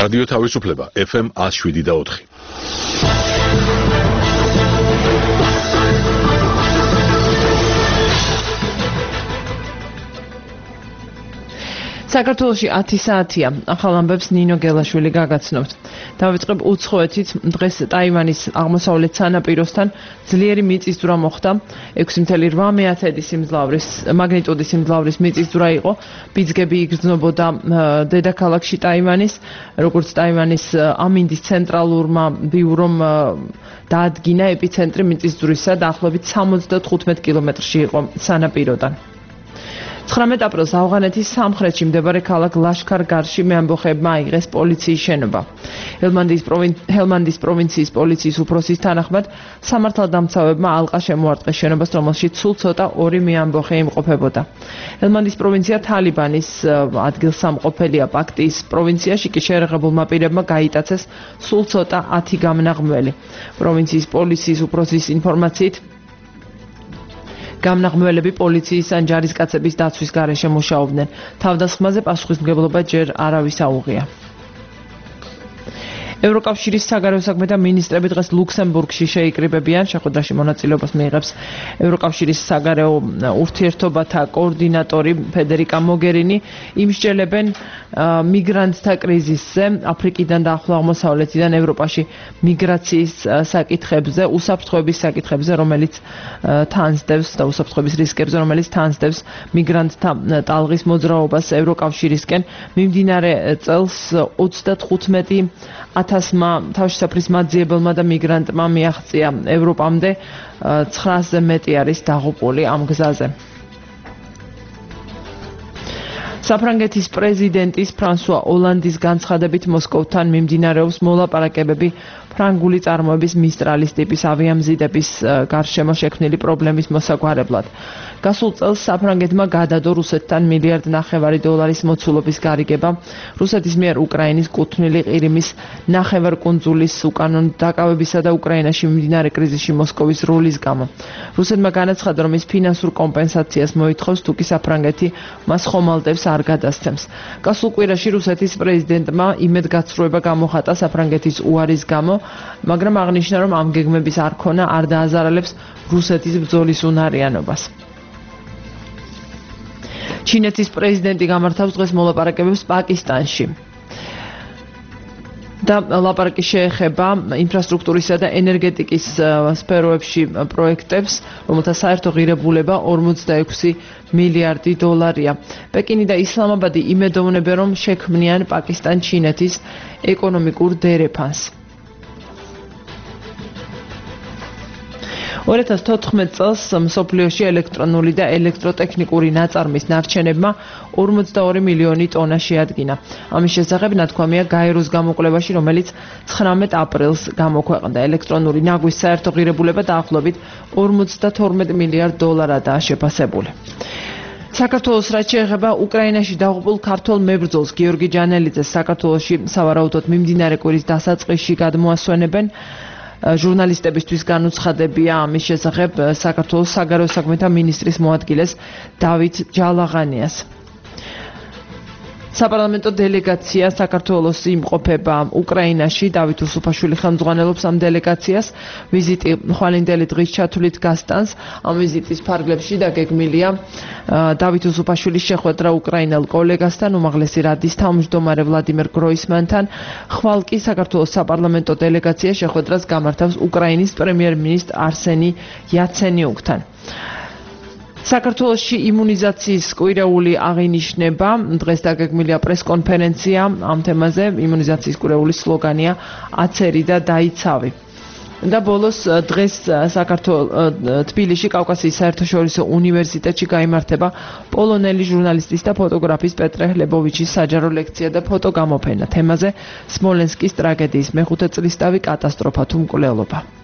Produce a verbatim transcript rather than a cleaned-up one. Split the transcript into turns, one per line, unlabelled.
რადიო თავისუფლება ეფ ემ one oh seven და four.
საქართველოში ათი საათია. ახალ ამბებს ნინო გელაშვილი გაგაცნობთ. დავიწყებ უცხოეთით. დღეს ტაივანის აღმოსავლეთ სანაპიროსთან ძლიერი მიწისძვრა მოხდა. ექვსი კoma eight მეათედი სიმძლავრის მაგნიტუდის სიმძლავრის მიწისძვრა იყო. ბიძგები იგრძნობოდა დედაქალაქში ტაივანის, როგორც ტაივანის ამინდის ცენტრალურმა ბიურომ დაადგინა ეპიცენტრი მიწისძვრისა დაახლოებით seventy-five კილომეტრში იყო სანაპიროდან. ცხრამეტ აპრილს ავღანეთის სამხრეთში მდებარე ქალაქ ლაშქარ-გარში მეამბოხეებმა აიღეს პოლიციის შენობა. ჰელმანდის პროვინციის პოლიციის უფროსის თანახმად სამართალდამცავებმა ალყა შემოარტყეს შენობას, რომელშიც სულ ცოტა ორი მეამბოხე იმყოფებოდა. ჰელმანდის პროვინცია თალიბანის ადგილსამყოფელია. პაქტიის პროვინციაში კი შეერაღებულმა პირებმა გაიტაცეს სულ ცოტა ათი გამნაღმველი. პროვინციის პოლიციის უფროსის ინფორმაციით გამნაღმველები პოლიციის ან ჯარისკაცების დაცვის გარეშე მუშაობდნენ. თავდასხმაზე პასუხისმგებლობა ჯერ არავის აუღია. ევროკავშირის საგარეო საქმეთა მინისტრები დღეს ლუქსემბურგში შეიკრიბებიან. შეხვედრაში მონაწილეობას მიიღებს ევროკავშირის საგარეო ურთიერთობათა კოორდინატორი ფედერიკა მოგერინი. იმსჯელებენ მიგრანტთა კრიზისზე, აფრიკიდან და ახლო აღმოსავლეთიდან ევროპაში მიგრაციის საკითხებზე, უსაფრთხოების საკითხებზე, რომელიც თანსდევს და უსაფრთხოების რისკებზე, რომელიც თანსდევს მიგრანტთა ტალღის მოძრაობას ევროკავშირისკენ. მიმდინარე წელს ოცდათხუთმეტი ათასმა თავშესაფრის მაძიებელმა და მიგრანტმა მიაღწია ევროპამდე, ცხრაასზე მეტი არის დაღუპული ამ გზაზე. საფრანგეთის პრეზიდენტის ფრანსუა ოლანდის განცხადებით მოსკოვთან მიმდინარეობს მოლაპარაკებები ფრანგული წარმოების მისტრალის ტიპის ავიამზიდების გარშემო შექმნილი პრობლემის მოსაგვარებლად. გასულ წელს საფრანგეთმა გადადო რუსეთთან მილიარდ ნახევარი დოლარის მოცულობის გარიგება რუსეთის მიერ უკრაინის კუთვნილი ყირიმის ნახევარკუნძულის უკანონო დაკავებისა და უკრაინაში მიმდინარე კრიზისში მოსკოვის როლის გამო. რუსეთმა განაცხადა, რომ ის ფინანსურ კომპენსაციას მოითხოვს, თუკი საფრანგეთი მას ხომალდებს არ გადასცემს. გასულ კვირაში რუსეთის პრეზიდენტმა იმედგაცრუება გამოხატა საფრანგეთის უარის გამო, მაგრამ აღნიშნა, რომ ამ გეგმების არქონა არ დააზარალებს რუსეთის ბრძოლის უნარიანობას. ჩინეთის პრეზიდენტი გამართავს დღეს მოლაპარაკებებს პაკისტანში. და ლაპარაკი შეეხება ინფრასტრუქტურისა და ენერგეტიკის სფეროებში პროექტებს, რომელთა საერთო ღირებულება ორმოცდაექვსი მილიარდი დოლარია. პეკინი და ისლამაბადი იმედოვნებენ, რომ შექმნიან პაკისტან-ჩინეთის ეკონომიკურ დერეფანს. two thousand fourteen წელს მსოფლიოში ელექტრონული და ელექტროტექნიკური ნაწარმის ნარჩენებმა ორმოცდაორი მილიონი ტონა შეადგინა. ამის შესახებ ნათქვამია გაეროს გამოკვლევაში, რომელიც ცხრამეტ აპრილს გამოქვეყნდა. ელექტრონული ნაგვის საერთო ღირებულება დაახლოებით ორმოცდათორმეტ მილიარდ დოლარადაა შეფასებული. საქართველოს რაც შეეხება უკრაინაში დაღუპულ ქართველ მებრძოლს გიორგი ჯანელიძეს საქართველოში სავარაუდოდ მიმდინარე კვირის დასაწყისში გადმოასვენებენ. ჟურნალისტებისთვის განუცხადებია ამის შესახებ საქართველოს საგარეო საქმეთა მინისტრის მოადგილეს დავით ჯალაღანიას. საპარლამენტო დელეგაცია საქართველოს იმყოფება უკრაინაში. დავით უსუფაშვილი ხელმძღვანელობს ამ დელეგაციას. ვიზიტი ხვალინდელი დღის ჩათვლით გასტანს. ამ ვიზიტის ფარგლებში დაგეგმილია დავით უსუფაშვილის შეხვედრა უკრაინელ კოლეგასთან, უმაღლესი რადის თავმჯდომარე ვლადიმერ გროისმანთან. ხვალ კი საქართველოს საპარლამენტო დელეგაცია შეხვედრას გამართავს უკრაინის პრემიერ-მინისტრ არსენი იაცენიუკთან. საქართველოში იმუნიზაციის კვირეული აღინიშნება. დღეს დაგეგმილია პრესკონფერენცია ამ თემაზე. იმუნიზაციის კვირეულის სლოგანია აცერი და დაიცავი. და ბოლოს დღეს საქართველოს თბილისში კავკასიის საერთაშორისო უნივერსიტეტში გაიმართება პოლონელი ჟურნალისტის და ფოტოგრაფის პეტრე ჰლებოვიჩის საჯარო ლექცია და ფოტოგამოფენა თემაზე სმოლენსკის ტრაგედიის მეხუთე წლისთავი კატასტროფა თუ მკვლელობა.